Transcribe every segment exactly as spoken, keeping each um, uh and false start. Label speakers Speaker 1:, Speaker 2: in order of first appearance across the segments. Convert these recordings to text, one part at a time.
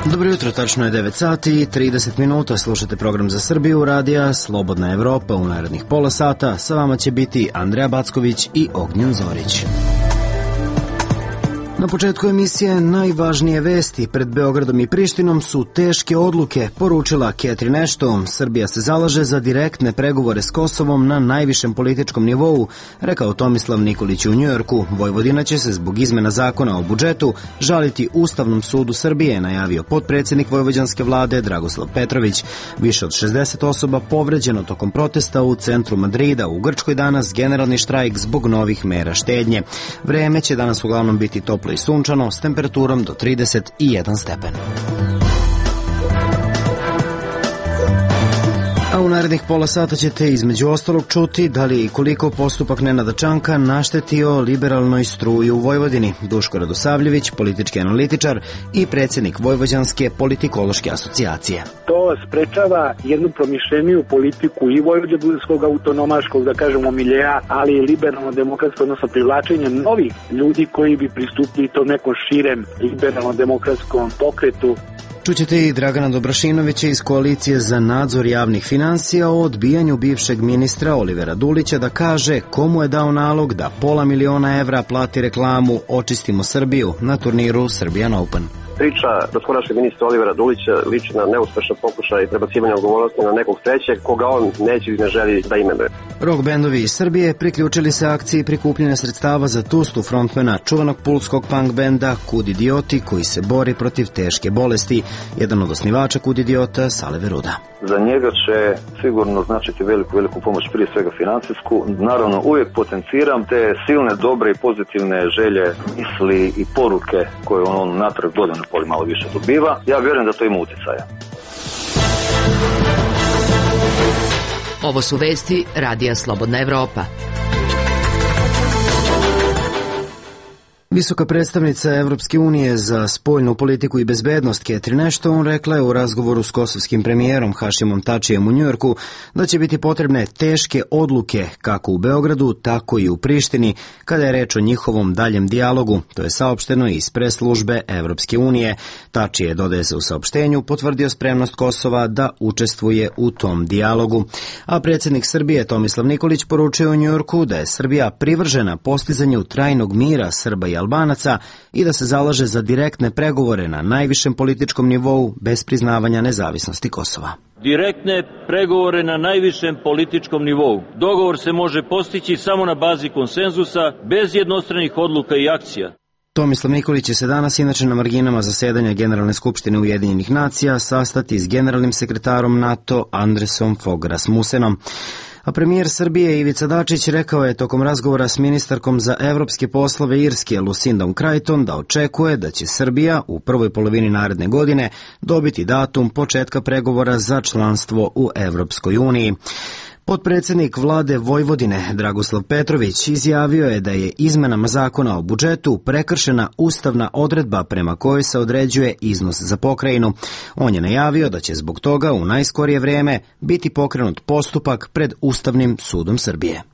Speaker 1: Dobro jutro, tačno je devet sati i trideset minuta, slušate program za Srbiju, radija Slobodna Evropa. U narednih pola sata sa vama će biti Andreja Backović i Ognjen Zorić. Na početku emisije najvažnije vesti pred Beogradom i Prištinom su teške odluke, poručila Catherine Ashton. Srbija se zalaže za direktne pregovore s Kosovom na najvišem političkom nivou, rekao Tomislav Nikolić u Njujorku. Vojvodina će se zbog izmena zakona o budžetu žaliti Ustavnom sudu Srbije, najavio potpredsjednik vojvođanske vlade Dragoslav Petrović. Više od šezdeset osoba povređeno tokom protesta u centru Madrida. U Grčkoj danas generalni štrajk zbog novih mera štednje. Vreme će danas uglavnom biti toplo i sunčano s temperaturom do trideset jedan stepen. A u narednih pola sata ćete između ostalog čuti da li i koliko postupak Nenada Čanka naštetio liberalnoj struji u Vojvodini. Duško Radosavljević, politički analitičar i predsjednik Vojvođanske politikološke asocijacije.
Speaker 2: To sprečava jednu promišljeniju politiku i vojvođanskog autonomaškog, da kažemo, miljeja, ali i liberalno-demokratskog, odnosno privlačenje novih ljudi koji bi pristupili to nekom širem liberalno-demokratskom pokretu.
Speaker 1: Čućete i Dragana Dobrašinovića iz Koalicije za nadzor javnih financija o odbijanju bivšeg ministra Olivera Dulića da kaže komu je dao nalog da pola miliona evra plati reklamu Očistimo Srbiju na turniru Serbian Open.
Speaker 3: Priča doskorašnjeg ministra Olivera Dulića liči na neuspešan pokušaj prebacivanja odgovornosti na nekog trećeg koga on neće i ne želi da imenuje.
Speaker 1: Rock bendovi iz Srbije priključili se akciji prikupljanja sredstava za tustu frontmena čuvenog pulskog punk benda Kud Idioti, koji se bori protiv teške bolesti. Jedan od osnivača Kud Idiota, Sale Veruda.
Speaker 4: Za njega će sigurno značiti veliku, veliku pomoć, prije svega financijsku. Naravno, uvijek potenciram te silne, dobre i pozitivne želje, misli i poruke koje on natrag godinu poli malo više dobiva. Ja vjerujem da to ima utjecaja.
Speaker 5: Ovo su vesti Radija Slobodna Evropa.
Speaker 1: Visoka predstavnica Evropske unije za spoljnu politiku i bezbednost Catherine Ashton rekla je u razgovoru s kosovskim premijerom Hašimom Tačijem u Njujorku da će biti potrebne teške odluke kako u Beogradu, tako i u Prištini kada je reč o njihovom daljem dijalogu. To je saopšteno iz pres službe Evropske unije. Tačije, dodaje se u saopštenju, potvrdio spremnost Kosova da učestvuje u tom dijalogu. A predsjednik Srbije Tomislav Nikolić poručio u Njujorku da je Srbija privržena postizanju trajnog mira Srba i Albanaca i da se zalaže za direktne pregovore na najvišem političkom nivou bez priznavanja nezavisnosti Kosova.
Speaker 6: Direktne pregovore na najvišem političkom nivou. Dogovor se može postići samo na bazi konsenzusa, bez jednostranih odluka i akcija.
Speaker 1: Tomislav Nikolić će se danas inače na marginama zasedanja Generalne skupštine Ujedinjenih nacija sastati s generalnim sekretarom NATO Andresom Fogh Rasmussenom. A premijer Srbije Ivica Dačić rekao je tokom razgovora s ministarkom za evropske poslove Irske Lucindom Creighton da očekuje da će Srbija u prvoj polovini naredne godine dobiti datum početka pregovora za članstvo u Evropskoj uniji. Potpredsjednik vlade Vojvodine Dragoslav Petrović izjavio je da je izmenama zakona o budžetu prekršena ustavna odredba prema kojoj se određuje iznos za pokrajinu. On je najavio da će zbog toga u najskorije vrijeme biti pokrenut postupak pred Ustavnim sudom Srbije.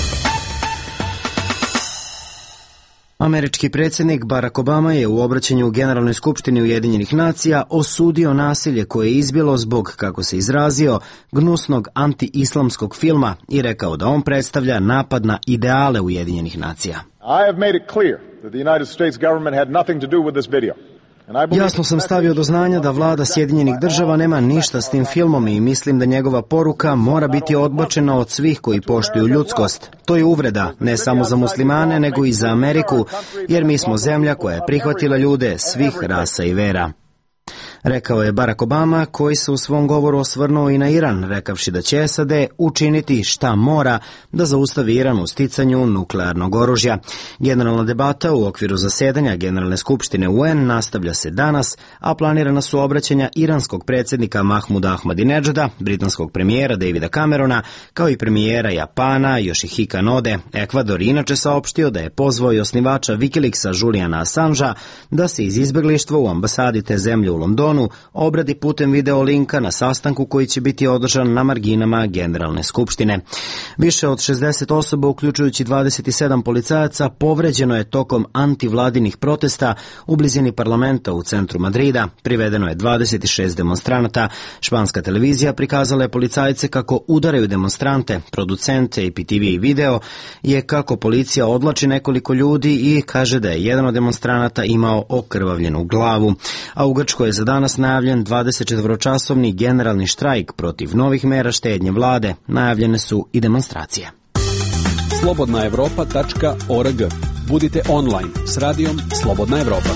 Speaker 1: Američki predsjednik Barack Obama je u obraćanju u Generalnoj skupštini Ujedinjenih nacija osudio nasilje koje je izbilo zbog, kako se izrazio, gnusnog anti-islamskog filma i rekao da on predstavlja napad na ideale Ujedinjenih nacija.
Speaker 7: I have made it clear that the United States government had nothing to do with this video.
Speaker 1: Jasno sam stavio do znanja da vlada Sjedinjenih država nema ništa s tim filmom i mislim da njegova poruka mora biti odbačena od svih koji poštuju ljudskost. To je uvreda, ne samo za muslimane, nego i za Ameriku, jer mi smo zemlja koja je prihvatila ljude svih rasa i vera. Rekao je Barack Obama, koji se u svom govoru osvrnuo i na Iran, rekavši da će S A D učiniti šta mora da zaustavi Iran u sticanju nuklearnog oružja. Generalna debata u okviru zasedanja Generalne skupštine U N nastavlja se danas, a planirana su obraćanja iranskog predsjednika Mahmuda Ahmadinedžada, britanskog premijera Davida Camerona, kao i premijera Japana Yoshihika Node. Ekvador inače saopštio da je pozvao i osnivača Wikileaksa Juliana Assangea da se iz izbjeglištva u ambasadi te zemlje u Londonu telefonu obradi putem video linka na sastanku koji će biti održan na marginama Generalne skupštine. Više od šezdeset osoba, uključujući dvadeset sedam policajaca, povređeno je tokom antivladinih protesta u blizini parlamenta u centru Madrida. Privedeno je dvadeset šest demonstranata. Španska televizija prikazala je policajce kako udaraju demonstrante. Producent A P T V video je kako policija odlači nekoliko ljudi i kaže da je jedan od demonstranata imao okrvavljenu glavu. A u Grčkoj je za danas najavljen dvadesetčetvoročasovni generalni štrajk protiv novih mera štednje vlade. Najavljene su i demonstracije.
Speaker 8: slobodna evropa tačka org. Budite online s radijom Slobodna Evropa.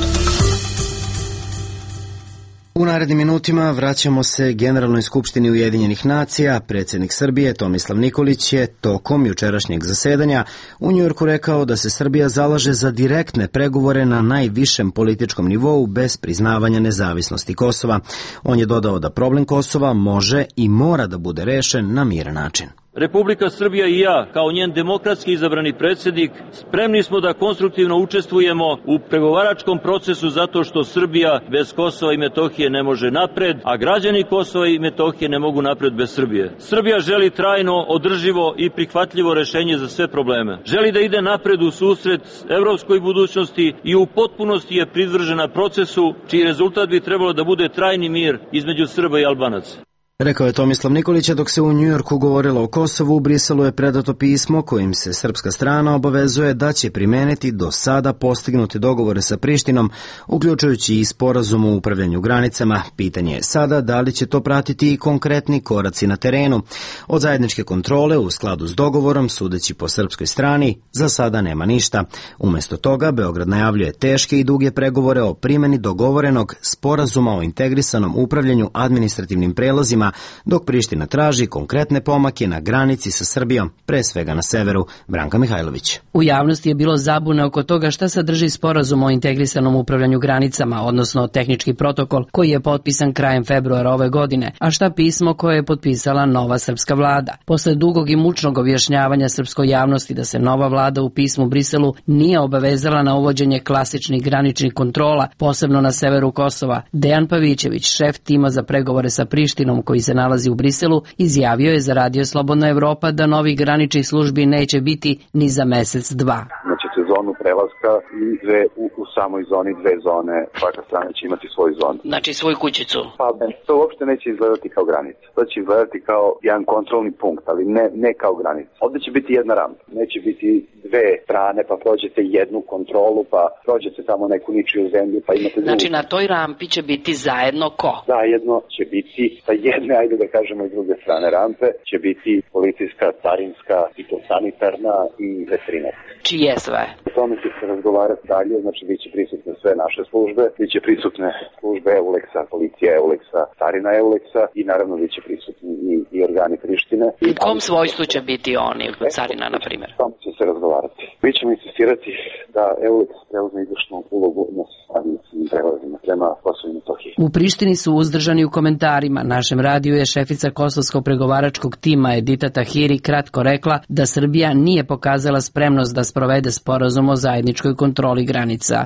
Speaker 1: U narednim minutima vraćamo se Generalnoj skupštini Ujedinjenih nacija. Predsjednik Srbije Tomislav Nikolić je tokom jučerašnjeg zasedanja u Njujorku rekao da se Srbija zalaže za direktne pregovore na najvišem političkom nivou bez priznavanja nezavisnosti Kosova. On je dodao da problem Kosova može i mora da bude rešen na miran način.
Speaker 6: Republika Srbija i ja, kao njen demokratski izabrani predsjednik, spremni smo da konstruktivno učestvujemo u pregovaračkom procesu zato što Srbija bez Kosova i Metohije ne može napred, a građani Kosova i Metohije ne mogu napred bez Srbije. Srbija želi trajno, održivo i prihvatljivo rešenje za sve probleme. Želi da ide napred u susret evropskoj budućnosti i u potpunosti je pridržana procesu čiji rezultat bi trebalo da bude trajni mir između Srba i Albanaca.
Speaker 1: Rekao je Tomislav Nikolić, dok se u Njujorku govorilo o Kosovu, u Briselu je predato pismo kojim se srpska strana obavezuje da će primeniti do sada postignute dogovore sa Prištinom, uključujući i sporazum o upravljanju granicama. Pitanje je sada da li će to pratiti i konkretni koraci na terenu. Od zajedničke kontrole u skladu s dogovorom, sudeći po srpskoj strani, za sada nema ništa. Umesto toga, Beograd najavljuje teške i duge pregovore o primjeni dogovorenog sporazuma o integrisanom upravljanju administrativnim prelazima, dok Priština traži konkretne pomake na granici sa Srbijom, pre svega na severu. Branka Mihajlović.
Speaker 9: U javnosti je bilo zabune oko toga šta sadrži sporazum o integrisanom upravljanju granicama, odnosno tehnički protokol koji je potpisan krajem februara ove godine, a šta pismo koje je potpisala nova srpska vlada. Posle dugog i mučnog objašnjavanja srpskoj javnosti da se nova vlada u pismu Briselu nije obavezala na uvođenje klasičnih graničnih kontrola, posebno na severu Kosova, Dejan Pavićević, šef tima za pregovore sa Prištinom koji se nalazi u Briselu, izjavio je za Radio Slobodna Evropa da novih graničnih službi neće biti ni za mesec, dva.
Speaker 10: Imaćete zonu prelaska i dve, u, u samoj zoni dve zone, svaka strana će imati svoju zonu.
Speaker 9: Znači svoju kućicu?
Speaker 10: Pa to uopšte neće izgledati kao granica. To će izgledati kao jedan kontrolni punkt, ali ne, ne kao granica. Ovde će biti jedna rampa, neće biti dve strane, pa prođete jednu kontrolu, pa prođete tamo neku ničiju zemlju, pa imate drugu.
Speaker 9: Znači na toj rampi će biti zajedno ko?
Speaker 10: Zajedno će biti sa jedne, ajde da kažemo i druge strane rampe, će biti policijska, carinska, fitosanitarna i veterinarska.
Speaker 9: Čije sve?
Speaker 10: O tome će se razgovarati dalje, znači bit će prisutne sve naše službe, bit će prisutne službe Euleksa, policija Euleksa, carina Euleksa i naravno bit će prisutni i, i organi Prištine.
Speaker 9: U kom svojstvu će biti oni, carina, na primjer?
Speaker 10: O tome će se razgovarati. Mi ćemo insistirati da Euleks preuzme izvršnu ulogu na sastavnicim prelazima prema Kosovu i Metohiji.
Speaker 9: U Prištini su uzdržani u komentarima. Našem radiju je šefica kosovskog pregovaračkog tima Edita Tahiri kratko rekla da Srbija nije pokazala spremnost da sprovede sporazum o zajedničkoj kontroli granica.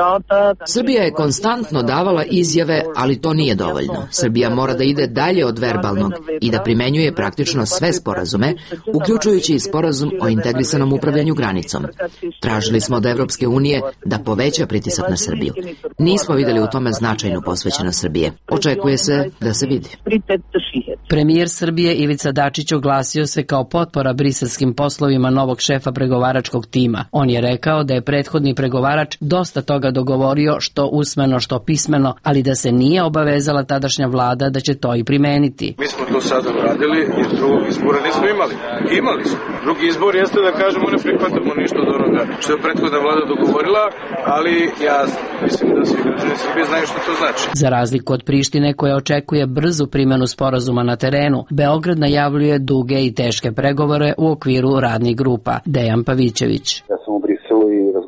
Speaker 5: Srbija je konstantno davala izjave, ali to nije dovoljno. Srbija mora da ide dalje od verbalnog i da primenjuje praktično sve sporazume, uključujući i sporazum o integrisanom upravljanju granicom. Tražili smo od Evropske unije da poveća pritisak na Srbiju. Nismo videli u tome značajnu posvećenost Srbije. Očekuje se da se vidi.
Speaker 9: Premijer Srbije Ivica Dačić oglasio se kao potpora briselskim poslovima novog šefa pregovaračkog tima. On je rekao da je prethodni pregovarač dosta toga dogovorio, što usmeno, što pismeno, ali da se nije obavezala tadašnja vlada da će to i primeniti.
Speaker 11: Mi smo to sada uradili jer drugog izbora nismo imali. Imali smo. Drugi izbor jeste da kažemo ne prihvatamo ništa od onoga što je prethodna vlada dogovorila, ali ja mislim da svi građani Srbije znaju što to znači.
Speaker 9: Za razliku od Prištine koja očekuje brzu primjenu sporazuma na terenu, Beograd najavljuje duge i teške pregovore u okviru radnih grupa. Dejan Pavićević.
Speaker 10: Ja sam u Briselu i razgovarao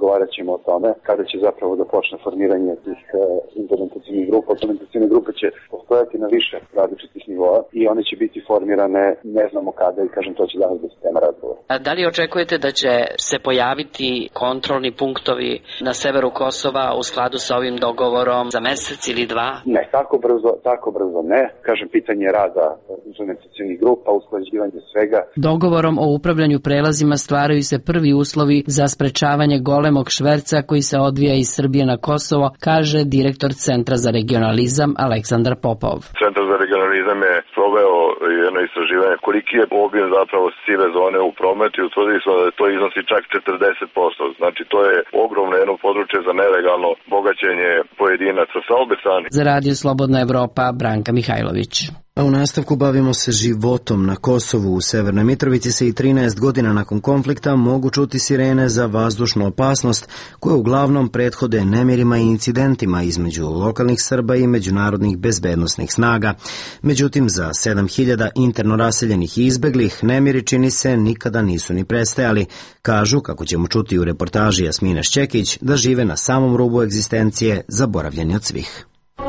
Speaker 10: razgovarat ćemo o tome kada će zapravo da počne formiranje tih uh, implementacijnih grupa. Implementacijne grupe će postojati na više različitih nivoa i one će biti formirane ne znamo kada i kažem to će danas biti tema razgovora.
Speaker 9: A da li očekujete da će se pojaviti kontrolni punktovi na severu Kosova u skladu sa ovim dogovorom za mesec ili dva?
Speaker 10: Ne, tako brzo, tako brzo ne. Kažem, pitanje rada implementacijnih grupa, usklađivanje svega.
Speaker 9: Dogovorom o upravljanju prelazima stvaraju se prvi uslovi za sprečavanje golemog šverca koji se odvija iz Srbije na Kosovo, kaže direktor Centra za regionalizam Aleksandar Popov.
Speaker 12: Centar za regionalizam je proveo jedno istraživanje koliki je obim zapravo sive zone u prometu i utvrdili smo da to iznosi čak četrdeset posto. Znači to je ogromno jedno područje za nelegalno bogaćenje pojedinaca sa obe strane.
Speaker 9: Za Radio Slobodna Evropa, Branka Mihajlović.
Speaker 1: A u nastavku bavimo se životom na Kosovu. U Severnoj Mitrovici se i trinaest godina nakon konflikta mogu čuti sirene za vazdušnu opasnost koje uglavnom prethode nemirima i incidentima između lokalnih Srba i međunarodnih bezbednosnih snaga. Međutim, za sedam hiljada interno raseljenih i izbeglih nemiri čini se nikada nisu ni prestajali. Kažu, kako ćemo čuti u reportaži Jasmine Šćekić, da žive na samom rubu egzistencije, zaboravljeni od svih.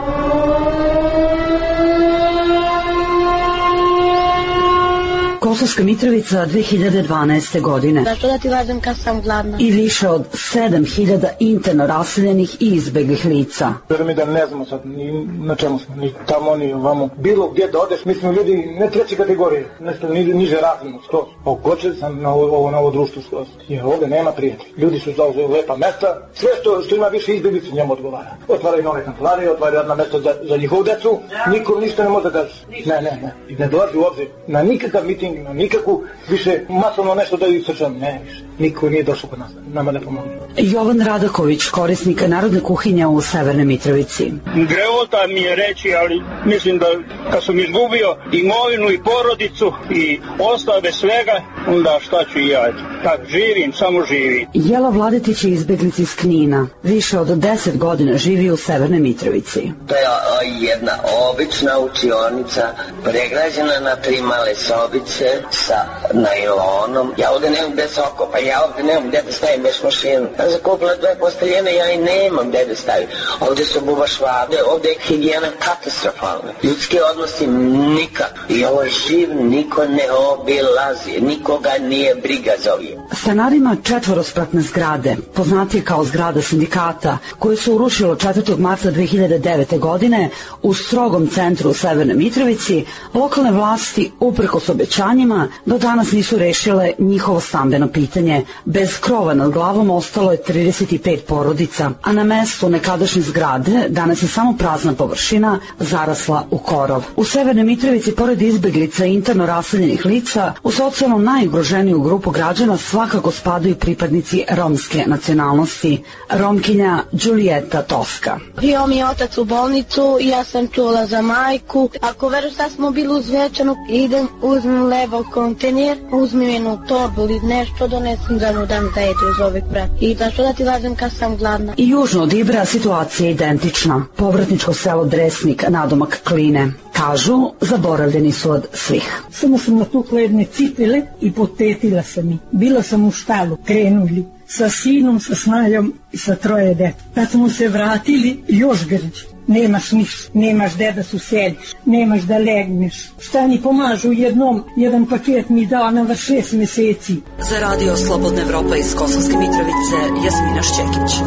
Speaker 13: Kosovska Mitrovica dve hiljade dvanaeste. godine.
Speaker 14: Zašto da ti lažem kad sam gladna?
Speaker 13: I više od sedam hiljada interno raseljenih i izbeglih lica.
Speaker 15: Jer mi da ne znamo sad ni na čemu smo, ni tamo, ni ovamo. Bilo gdje da odeš, mi smo ljudi ne treće kategorije, nešto niže, niže razredno, skroz. Okočili sam na ovo, na ovo društvo skroz. Jer ovdje nema prijatelja. Ljudi su zauzeli lepa mesta, sve što, što ima više izbeglica njemu odgovara. Otvaraju nove kancelarije, otvaraju radna mesta za, za njihovu decu, niko ništa ne može da ne, ne, ne. I ne dolazi u obzir na nikakav miting, na nikakvu više masovno nešto da ju srčam, ne više. Niko nije došao kod nas, nama ne pomogu.
Speaker 13: Jovan Radaković, korisnik narodne kuhinje u Severnoj Mitrovici.
Speaker 16: Grevota mi je reći, ali mislim da kad sam izgubio imovinu i porodicu i ostao bez svega, onda šta ću i ja? Tak, živim, samo živim.
Speaker 13: Jela Vladetić je izbeglica iz Knina. Više od deset godina živi u Severnoj Mitrovici.
Speaker 17: To je jedna obična učionica, pregrađena na tri male sobice sa najlonom. Ja ovdje nemam gde se okopa, ja ovdje nemam gde da stavim bez mašinu. Ja sam kupila dve posteljene, ja i nemam gde da stavim. Ovdje su buba švabe, ovdje je higijena katastrofalna. Ljudski odnosi nikak. I ovo je živ, niko ne obilazi, nikoga nije briga za ovim.
Speaker 13: Stanarima četvorospratne zgrade, poznatije kao zgrada sindikata, koje su urušilo četvrtog marta dve hiljade devete. godine u strogom centru u Severnoj Mitrovici, lokalne vlasti, uprkos obećanjima, do danas nisu rešile njihovo stambeno pitanje. Bez krova nad glavom ostalo je trideset pet porodica, a na mestu nekadašnje zgrade danas je samo prazna površina zarasla u korov. U Severnoj Mitrovici, pored izbeglica i interno raseljenih lica, u socijalno najugroženiju grupu građana svakako spadaju pripadnici romske nacionalnosti. Romkinja Đulijeta Toska.
Speaker 14: Bio mi je otac u bolnicu i ja sam čula za majku. Ako veruješ da smo bili uz večanu, idem, uzmem levo kontejner, uzmem jednu torbu ili nešto, donesem za mu dam da jedu iz ovih brat. I zašto da ti lažem kad sam gladna?
Speaker 13: I južno od Ibra situacija je identična. Povratničko selo Dresnik, nadomak Kline. Kažu, zaboravljeni su od svih.
Speaker 18: Samo sam natukla jedne cipele i potetila sam ih. Bila sam u štalu, krenuli sa sinom, sa snajom i sa troje dete. Kad smo se vratili, još grđi. Nemaš ništa, nemaš gde da se useliš, nemaš da legneš. Šta mi pomažu jednom, jedan paket mi dao na šest meseci.
Speaker 13: Za Radio Slobodna Evropa iz Kosovske Mitrovice, Jasmina Šćekić.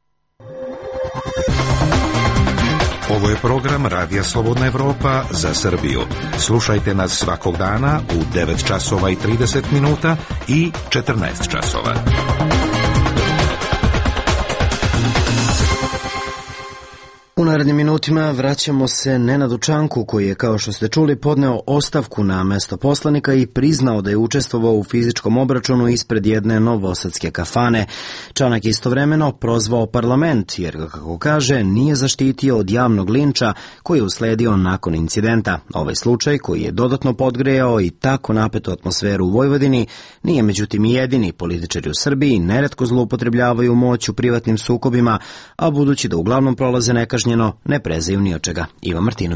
Speaker 19: Ovo je program Radija Slobodna Evropa za Srbiju. Slušajte nas svakog dana u devet časova i trideset minuta i četrnaest časova.
Speaker 1: U narednim minutima vraćamo se Nenadu Čanku, koji je, kao što ste čuli, podneo ostavku na mesto poslanika i priznao da je učestvovao u fizičkom obračunu ispred jedne novosadske kafane. Čanak je istovremeno prozvao parlament, jer ga, kako kaže, nije zaštitio od javnog linča koji je usledio nakon incidenta. Ovaj slučaj, koji je dodatno podgrejao i tako napetu atmosferu u Vojvodini, nije međutim i jedini. Političari u Srbiji neretko zloupotrebljavaju moć u privatnim sukobima, a budući da uglavnom prolaze nekažnjeno, ne prezaju ni od čega. Ivan Martinović.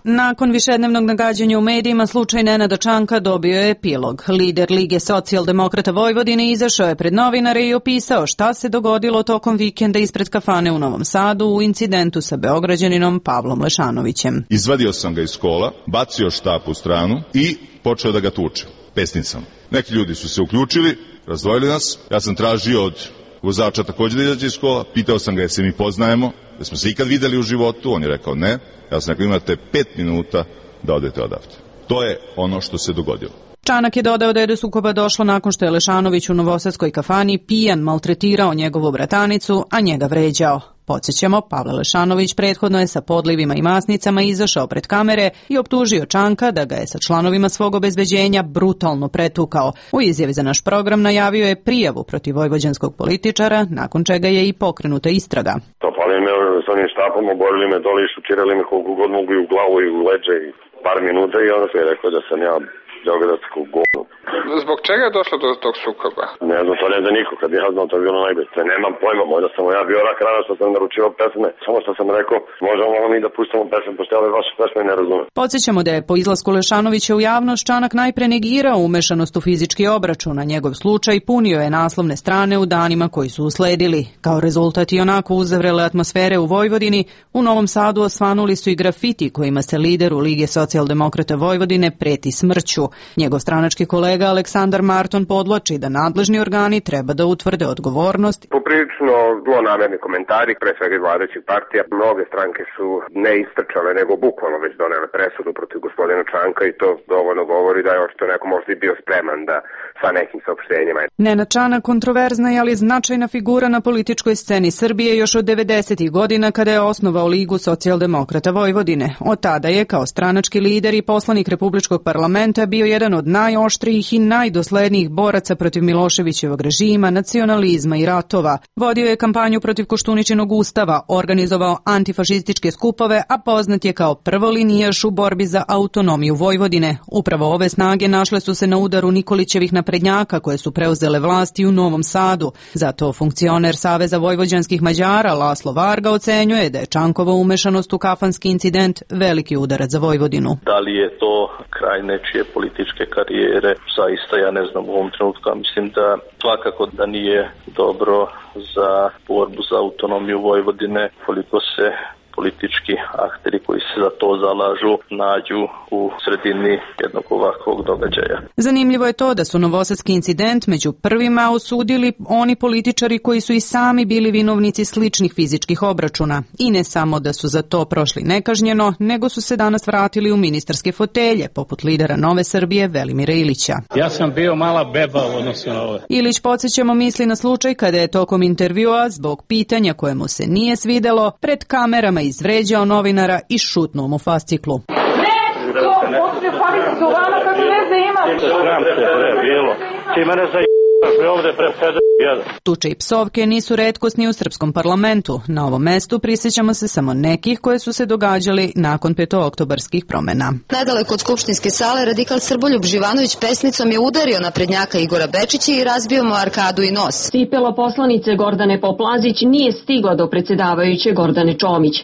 Speaker 20: Nakon višednevnog nagađanja u medijima, slučaj Nenada Čanka dobio je epilog. Lider Lige socijaldemokrata Vojvodine izašao je pred novinare i opisao šta se dogodilo tokom vikenda ispred kafane u Novom Sadu u incidentu sa Beograđaninom Pavlom Lešanovićem.
Speaker 21: Izvadio sam ga iz kola, bacio štap u stranu i počeo da ga tuče pesnicama. Neki ljudi su se uključili, razdvojili nas, ja sam tražio od vozača također da izađe iz kola, pitao sam ga jesi mi poznajemo, da smo se ikad videli u životu, on je rekao ne, ja sam rekao imate pet minuta da odete odavde. To je ono što se dogodilo.
Speaker 20: Čanak je dodao da je do sukoba došlo nakon što je Lešanović u novosadskoj kafani pijan maltretirao njegovu bratanicu, a njega vređao. Podsjećamo, Pavle Lešanović prethodno je sa podlivima i masnicama izašao pred kamere i optužio Čanka da ga je sa članovima svog obezbeđenja brutalno pretukao. U izjavi za naš program najavio je prijavu protiv vojvođanskog političara, nakon čega je i pokrenuta istraga.
Speaker 3: Topali me s onim štapom, oborili me dole i šutirali me koliko god mogu i u glavu i u leđe i par minuta i onda se je rekao da sam ja beogradsku govnu.
Speaker 22: Zbog čega je došlo do tog sukoba?
Speaker 3: Ne znam, to ne zna niko, kad ja znam, to je bilo najbolje. Nemam pojma, možda sam ja bio rak rana što sam naručio pesme, samo što sam rekao, možemo mi da pustimo pesme, pošto ove vaše pesme ne razumem.
Speaker 20: Podsjećamo da je po izlasku Lešanovića u javnost Čanak najpre negirao umešanost u fizički obračun, a njegov slučaj punio je naslovne strane u danima koji su usledili. Kao rezultat i onako uzavrele atmosfere u Vojvodini, u Novom Sadu osvanuli su i grafiti kojima se lideru Lige socijaldemokrata Vojvodine preti smrću. Njegov stranački kolega Aleksandar Marton podvlači da nadležni organi treba da utvrde odgovornost.
Speaker 23: Poprilično zlonamerni komentari, pre svega iz vladajućih partija. Mnoge stranke su ne istrčale, nego bukvalno već donele presudu protiv gospodina Čanka i to dovoljno govori da je očito neko možda i bio spreman da sa nekim saopštenjima.
Speaker 20: Nenad Čanak kontroverzna je, ali značajna figura na političkoj sceni Srbije još od devedesetih godina kada je osnovao Ligu socijaldemokrata Vojvodine. Od tada je kao stranački lider i poslanik Republičkog parlamenta bio jedan od najoštrijih i najdoslednijih boraca protiv Miloševićevog režima, nacionalizma i ratova. Vodio je kampanju protiv Koštuničinog ustava, organizovao antifašističke skupove, a poznat je kao prvolinijaš u borbi za autonomiju Vojvodine. Upravo ove snage našle su se na udaru Nikolićevih naprednjaka koje su preuzele vlasti u Novom Sadu. Zato funkcioner Saveza vojvođanskih Mađara Laslo Varga ocenjuje da je Čankova umešanost u kafanski incident veliki udarac za Vojvodinu.
Speaker 24: Da li je to kraj nečije političke karijere? Zaista ja ne znam u ovom trenutku, a mislim da svakako da nije dobro za borbu za autonomiju Vojvodine koliko se politički akteri koji se za to zalažu nađu u sredini jednog ovakvog događaja.
Speaker 20: Zanimljivo je to da su novosadski incident među prvima osudili oni političari koji su i sami bili vinovnici sličnih fizičkih obračuna. I ne samo da su za to prošli nekažnjeno, nego su se danas vratili u ministarske fotelje, poput lidera Nove Srbije Velimira Ilića.
Speaker 25: Ja sam bio mala beba u odnosu na ove.
Speaker 20: Ilić, podsjećamo, misli na slučaj kada je tokom intervjua zbog pitanja koje mu se nije svidelo pred kamerama izvređao novinara i šutnuo mu fasciklu.
Speaker 25: Ne, ko, poslije palicu su vama kako veze ima. Sram se pre bilo. Ti mene za ovde pre pede jedan.
Speaker 20: Tuče i psovke nisu retkost ni u srpskom parlamentu. Na ovom mestu prisjećamo se samo nekih koje su se događali nakon petooktobarskih promena.
Speaker 26: Nedaleko od skupštinske sale radikal Srboljub Živanović pesnicom je udario naprednjaka Igora Bečića i razbio mu arkadu i nos.
Speaker 27: Cipelo poslanice Gordane Poplazić nije stigla do predsjedavajuće Gordane Čomić.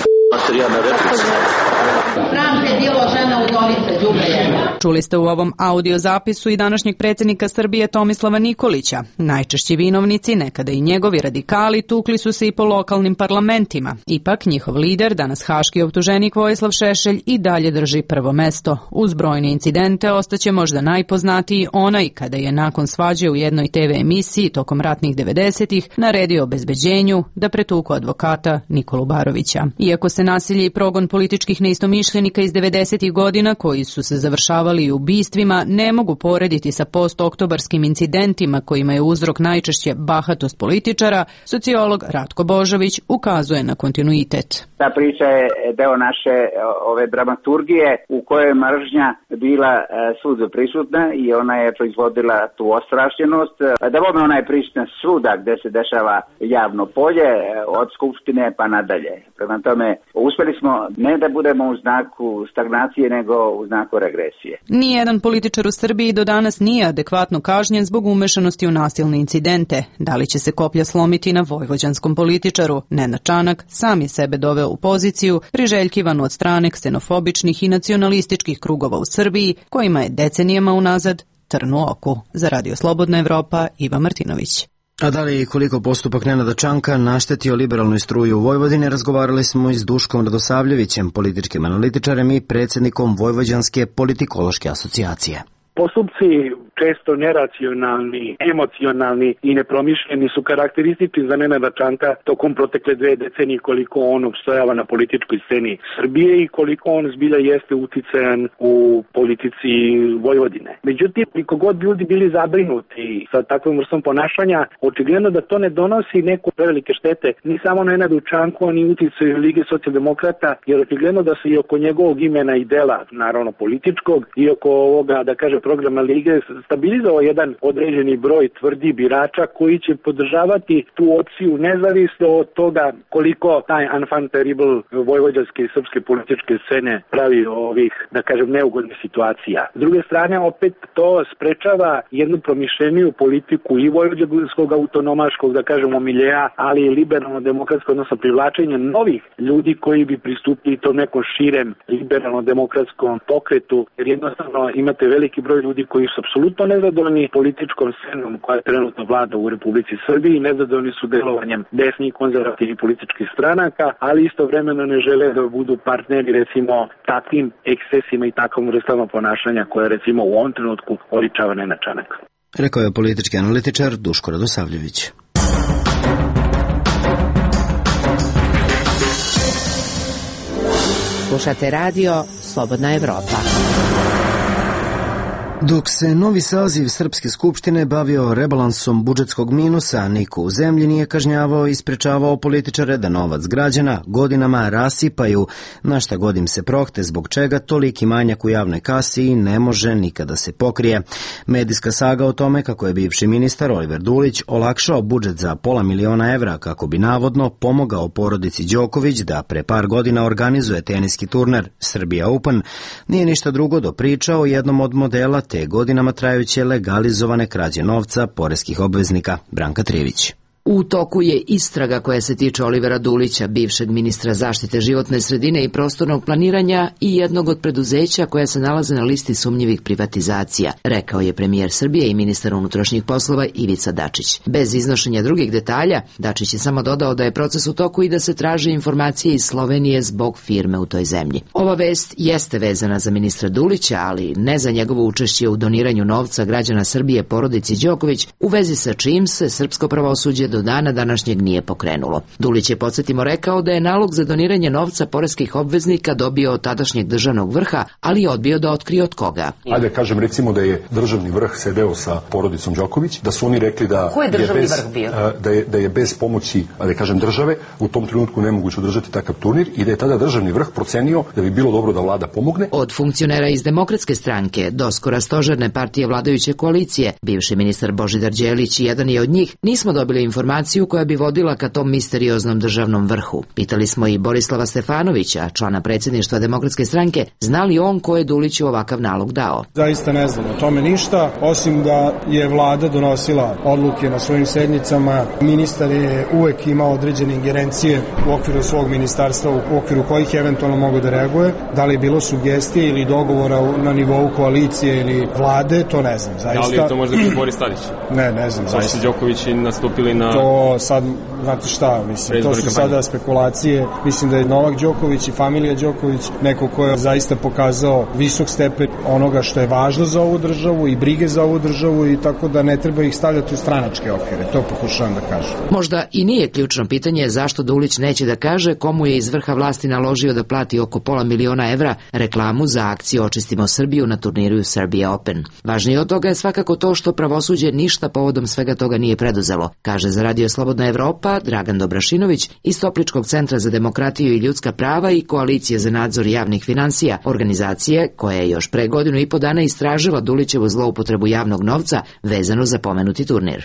Speaker 26: Sram te bilo žena udovica đubre.
Speaker 20: Čuli ste u ovom audio zapisu i današnjeg predsjednika Srbije Tomislava Nikolića. Najčešći vinovnici, nekada i njegovi radikali, tukli su se i po lokalnim parlamentima. Ipak njihov lider, danas haški optuženik Vojislav Šešelj, i dalje drži prvo mesto. Uz brojne incidente ostaće možda najpoznatiji onaj kada je nakon svađe u jednoj te ve emisiji tokom ratnih devedesetih naredio obezbeđenju da pretuku advokata Nikolu Barovića. Iako se nasilje i progon političkih neistomišljenika iz devedesetih godina koji su se završavali i ubistvima ne mogu porediti sa postoktobarskim incidentima kojima je uzrok najčešće bahatost političara, sociolog Ratko Božović ukazuje na kontinuitet.
Speaker 28: Ta priča je deo naše ove dramaturgije u kojoj je mržnja bila svuda prisutna i ona je proizvodila tu ostrašćenost. Da bome ona je prisutna svuda gde se dešava javno polje, od skupštine pa nadalje. Prema tome, Uspeli smo ne da budemo u znaku stagnacije, nego u znaku regresije.
Speaker 20: Nijedan političar u Srbiji do danas nije adekvatno kažnjen zbog umešanosti u nasilne incidente. Da li će se koplja slomiti na vojvođanskom političaru? Nenad Čanak sam je sebe doveo u poziciju priželjkivanu od strane ksenofobičnih i nacionalističkih krugova u Srbiji, kojima je decenijama unazad trn u oku. Za Radio Slobodna Evropa, Iva Martinović.
Speaker 1: A da li i koliko postupak Nenada Čanka naštetio liberalnoj struji u Vojvodini, razgovarali smo i s Duškom Radosavljevićem, političkim analitičarem i predsjednikom Vojvođanske politikološke asocijacije.
Speaker 2: Postupci često neracionalni, emocionalni i nepromišljeni su karakteristični za Nenada Čanka tokom protekle dve decenije koliko on opstojava na političkoj sceni Srbije i koliko on zbilja jeste uticajan u politici Vojvodine. Međutim, koliko god ljudi bili zabrinuti sa takvom vrstom ponašanja, očigledno da to ne donosi neko prevelike štete ni samo Nenadu Čanku, ni uticaju Lige socijaldemokrata, jer očigledno da se i oko njegovog imena i dela, naravno političkog, i oko ovoga, da kaže, programa Lige stabilizovao jedan određeni broj tvrdi birača koji će podržavati tu opciju nezavisno od toga koliko taj enfant terrible vojvođanske i srpske političke scene pravi ovih, da kažem, neugodnih situacija. S druge strane, opet to sprečava jednu promišljeniju politiku i vojvođanskog autonomaškog, da kažemo, miljeja, ali i liberalno-demokratskog, odnosno privlačenja novih ljudi koji bi pristupili tom nekom širem liberalno-demokratskom pokretu, jer jednostavno imate veliki broj ljudi koji su apsolutno nezadovoljni političkom scenom koja trenutno vlada u Republici Srbiji, nezadovoljni su delovanjem desnih konzervativnih političkih stranaka, ali istovremeno ne žele da budu partneri recimo takvim ekscesima i takvom vrstama ponašanja koje recimo u ovom trenutku oličava Nenad Čanak.
Speaker 1: Rekao je politički analitičar Duško Radosavljević.
Speaker 4: Slušate radio Slobodna Evropa.
Speaker 1: Dok se novi saziv Srpske skupštine bavio rebalansom budžetskog minusa, niko u zemlji nije kažnjavao i sprečavao političare da novac građana godinama rasipaju, na šta god im se prohte, zbog čega toliki manjak u javnoj kasi i ne može nikada se pokrije. Medijska saga o tome kako je bivši ministar Oliver Dulić olakšao budžet za pola miliona evra kako bi navodno pomogao porodici Đoković da pre par godina organizuje teniski turner Srbija Open, nije ništa drugo do priča o jednom od modela te godinama trajuće legalizovane krađe novca poreskih obveznika. Branka Trivić.
Speaker 4: U toku je istraga koja se tiče Olivera Dulića, bivšeg ministra zaštite životne sredine i prostornog planiranja i jednog od preduzeća koja se nalaze na listi sumnjivih privatizacija, rekao je premijer Srbije i ministar unutrašnjih poslova Ivica Dačić. Bez iznošenja drugih detalja, Dačić je samo dodao da je proces u toku i da se traže informacije iz Slovenije zbog firme u toj zemlji. Ova vest jeste vezana za ministra Dulića, ali ne za njegovo učešće u doniranju novca građana Srbije porodici Đoković, u vezi sa čim se srpsko pravosuđe do dana današnjeg nije pokrenulo. Dulić je, podsjetimo, rekao da je nalog za doniranje novca poreskih obveznika dobio od tadašnjeg državnog vrha, ali je odbio da otkrije od koga.
Speaker 5: Ajde kažem recimo da je državni vrh sedeo sa porodicom Đoković, da su oni rekli da
Speaker 4: Ko je državni
Speaker 5: je bez,
Speaker 4: vrh bio?
Speaker 5: da je, da je bez pomoći, da kažem, države u tom trenutku nemoguće održati takav turnir i da je tada državni vrh procenio da bi bilo dobro da vlada pomogne.
Speaker 4: Od funkcionera iz Demokratske stranke do skora stožerne partije vladajuće koalicije, bivši ministar Božidar Đelić i jedan je od njih, nismo dobili informaciju koja bi vodila ka tom misterioznom državnom vrhu. Pitali smo i Borislava Stefanovića, člana predsjedništva Demokratske stranke, zna li on ko je Duliću ovakav nalog dao.
Speaker 6: Zaista ne znam o tome ništa, osim da je vlada donosila odluke na svojim sednicama. Ministar je uvek imao određene ingerencije u okviru svog ministarstva, u okviru kojih eventualno mogu da reaguje. Da li je bilo sugestije ili dogovora na nivou koalicije ili vlade, to ne znam. Zaista.
Speaker 7: Da li je to možda bio Boris Tadić?
Speaker 6: Ne, ne znam.
Speaker 7: Zašto su Đokovići nastupili na...
Speaker 6: To sad, znate šta, mislim, to su sada spekulacije. Mislim da je Novak Đoković i familija Đoković neko ko je zaista pokazao visok stepen onoga što je važno za ovu državu i brige za ovu državu i tako da ne treba ih stavljati u stranačke okvire. To pokušavam da kažem.
Speaker 4: Možda i nije ključno pitanje zašto Dulić neće da kaže komu je iz vrha vlasti naložio da plati oko pola miliona evra reklamu za akciju Očistimo Srbiju na turniru Serbia Open. Važnije od toga je svakako to što pravosuđe ništa povodom svega toga nije preduzelo, kaže za Radio Slobodna Evropa Dragan Dobrašinović iz Topličkog centra za demokratiju i ljudska prava i Koalicije za nadzor javnih finansija, organizacije koja je još pre godinu i po dana istražila Dulićevu zloupotrebu javnog novca vezano za pomenuti turnir.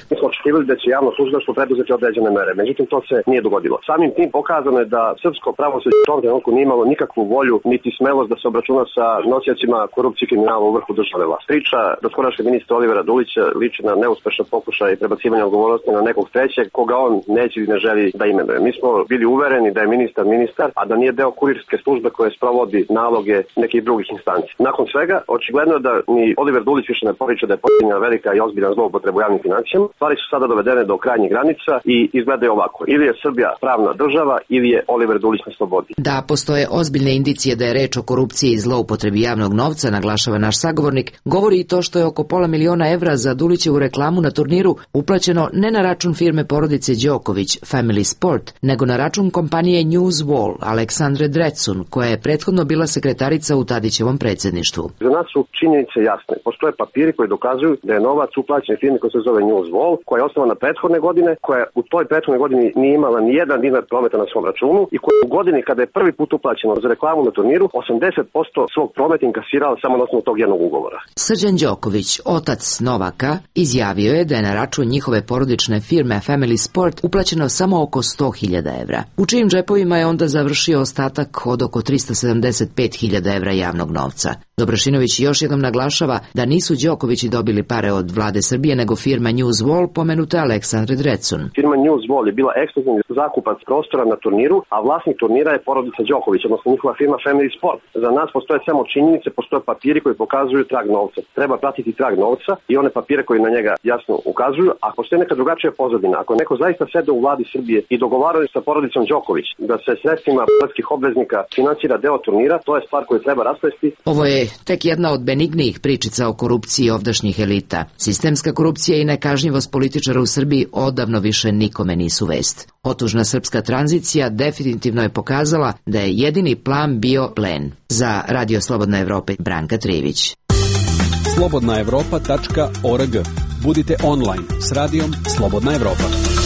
Speaker 3: očekivali da će javno tužilaštvo preduzeti određene mere. Međutim, to se nije dogodilo. Samim tim pokazano je da srpsko pravosuđe u tom trenutku nije imalo nikakvu volju niti smelost da se obračuna sa nosiocima korupcije i kriminala u vrhu državne vlasti. Priča doskorašnjeg ministra Olivera Dulića liči na neuspešan pokušaj prebacivanja odgovornosti na nekog trećeg koga on neće i ne želi da imenuje. Mi smo bili uvereni da je ministar ministar, a da nije deo kurirske službe koje sprovodi naloge nekih drugih instanci. Nakon svega, očigledno je da ni Oliver Dulić više ne poriče da je počinjena velika i ozbiljna zloupotreba u javnim financijama. Stvari su sada dovedene do krajnjih granica i izgledaju ovako. Ili je Srbija pravna država, ili je Oliver Dulić na slobodi.
Speaker 4: Da postoje ozbiljne indicije da je reč o korupciji i zloupotrebi javnog novca, naglašava naš sagovornik, govori i to što je oko pola miliona evra za Dulićevu reklamu na turniru uplaćeno ne na račun firme porodice Đoković, Family Sport, nego na račun kompanije News Wall, Aleksandre Drecun, koja je prethodno bila sekretarica u Tadićevom predsjedništvu.
Speaker 3: Za nas su činjenice jasne. Postoje papiri koji dokazuju da je novac uplaćen firmi koja se zove News Wall, koja je osnovana prethodne godine, koja u toj prethodnoj godini nije imala ni jedan dinar prometa na svom računu i koja u godini kada je prvi put uplaćeno za reklamu na turniru osamdeset posto svog prometa inkasirala samo na osnovu tog jednog ugovora.
Speaker 4: Srđan Đoković, otac Novaka, izjavio je da je na račun njihove porodične firme Family Sport uplaćeno samo oko sto hiljada evra, u čijim džepovima je onda završio ostatak od oko trista sedamdeset pet hiljada evra javnog novca. Dobrašinović još jednom naglašava da nisu Đokovići dobili pare od vlade Srbije, nego firma News Wall, pomenuta Aleksandre Drecun.
Speaker 3: Firma News Wall je bila ekskluzivni zakupac prostora na turniru, a vlasnik turnira je porodica Đoković, odnosno njihova firma Family Sport. Za nas postoje samo činjenice, postoje papiri koji pokazuju trag novca. Treba pratiti trag novca i one papire koji na njega jasno ukazuju. Ako postoji neka drugačija pozadina, ako neko zaista sede u vladi Srbije i dogovaraju sa porodicom Đoković da se sredstvima poreskih obveznika finansira deo turnira, to je stvar koju treba rasplesti.
Speaker 4: Ovo je tek jedna od benignijih pričica o korupciji ovdašnjih elita. Sistemska korupcija i nekažnjivost političara u Srbiji odavno više nikome nisu vest. Otužna srpska tranzicija definitivno je pokazala da je jedini plan bio plen. Za Radio Slobodna Evropa, Branka Trivić.
Speaker 8: slobodna evropa tačka org. Budite online s radijom Slobodna Evropa.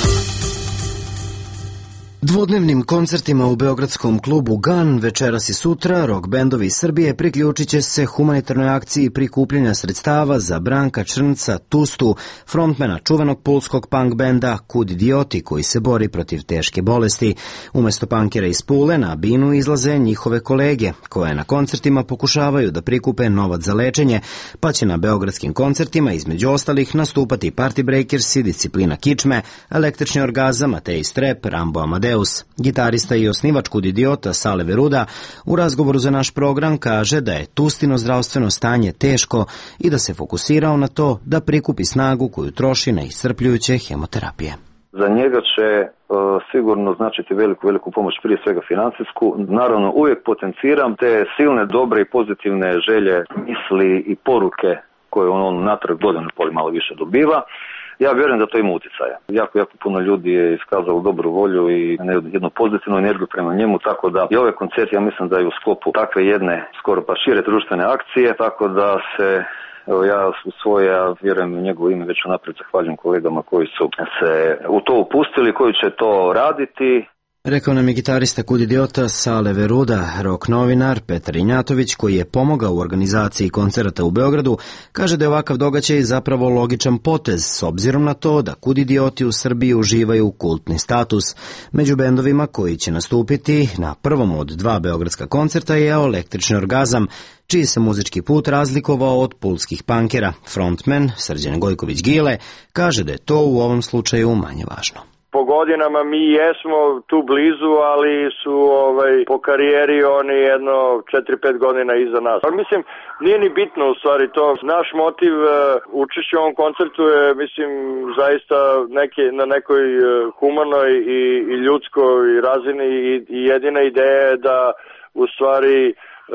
Speaker 1: Dvodnevnim koncertima u beogradskom klubu Gan večeras i sutra rock bendovi iz Srbije priključit će se humanitarnoj akciji prikupljanja sredstava za Branka Črnca Tustu, frontmena čuvenog pulskog punk benda Kud idioti, koji se bori protiv teške bolesti. Umesto punkera iz Pule na binu izlaze njihove kolege, koje na koncertima pokušavaju da prikupe novac za lečenje, pa će na beogradskim koncertima između ostalih nastupati Party Breakersi, Disciplina Kičme, Električni orgazam, Matej Strep, Rambo Amadeus. Gitarista i osnivač Kud idiota Sale Veruda u razgovoru za naš program kaže da je Tustino zdravstveno stanje teško i da se fokusirao na to da prikupi snagu koju troši na iscrpljujuće hemoterapije.
Speaker 9: Za njega će uh, sigurno značiti veliku, veliku pomoć, prije svega financijsku. Naravno, uvijek potenciram te silne, dobre i pozitivne želje, misli i poruke koje on, on natrag godinu poli malo više dobiva. Ja vjerujem da to ima utjecaja. Jako, jako puno ljudi je iskazalo dobru volju i jednu pozitivnu energiju prema njemu, tako da i ove koncerti, ja mislim da je u sklopu takve jedne, skoro pa šire društvene akcije, tako da se, evo ja u svoje, ja vjerujem u njegovo ime, već unaprijed zahvaljujem kolegama koji su se u to upustili, koji će to raditi.
Speaker 1: Rekao nam je gitarista Kud idiota Sale Veruda. Rock novinar Petar Injatović, koji je pomogao u organizaciji koncerata u Beogradu, kaže da je ovakav događaj zapravo logičan potez, s obzirom na to da Kud idioti u Srbiji uživaju kultni status. Među bendovima koji će nastupiti na prvom od dva beogradska koncerta je Električni orgazam, čiji se muzički put razlikovao od pulskih punkera. Frontman Srđan Gojković-Gile kaže da je to u ovom slučaju manje važno.
Speaker 10: Po godinama mi jesmo tu blizu, ali su ovaj, po karijeri oni jedno četiri pet godina iza nas. Ali mislim, nije ni bitno u stvari to. Naš motiv uh, učešća u ovom koncertu je, mislim, zaista neke, na nekoj uh, humanoj i, i ljudskoj razini i, i jedina ideja je da u stvari uh,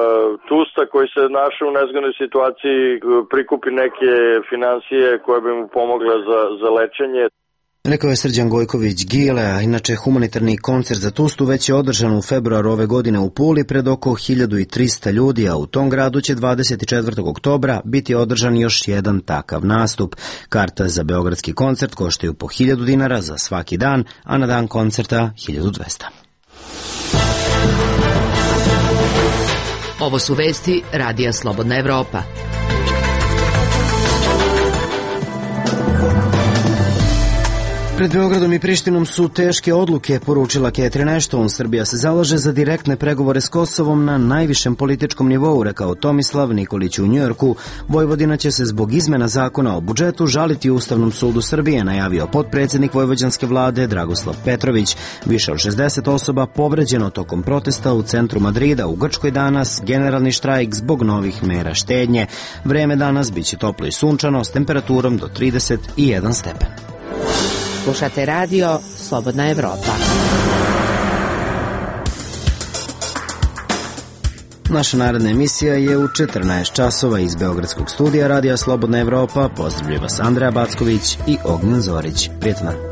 Speaker 10: Tusta koji se našao u nezgodnoj situaciji prikupi neke financije koje bi mu pomogle za, za lečenje.
Speaker 1: Rekao je Srđan Gojković-Gile, a inače humanitarni koncert za Tustu već je održan u februaru ove godine u Puli pred oko hiljadu trista ljudi, a u tom gradu će dvadeset četvrtog oktobra biti održan još jedan takav nastup. Karta za beogradski koncert koštaju po hiljadu dinara za svaki dan, a na dan koncerta hiljadu dvesta.
Speaker 4: Ovo su vesti Radija Slobodna Evropa.
Speaker 1: Pred Beogradom i Prištinom su teške odluke, poručila Catherine Ashton. Srbija se zalaže za direktne pregovore s Kosovom na najvišem političkom nivou, rekao Tomislav Nikolić u Njujorku. Vojvodina će se zbog izmena zakona o budžetu žaliti Ustavnom sudu Srbije, najavio potpredsjednik vojvođanske vlade Dragoslav Petrović. Više od šezdeset osoba povređeno tokom protesta u centru Madrida u Grčkoj danas, generalni štrajk zbog novih mera štednje. Vreme danas biće toplo i sunčano s temperaturom do trideset jedan stepen.
Speaker 4: Slušate radio Slobodna Evropa.
Speaker 1: Naša naredna emisija je u četrnaest časova iz Beogradskog studija Radija Slobodna Evropa. Pozdravlja vas Andreja Backović i Ognjen Zorić. Prijatno.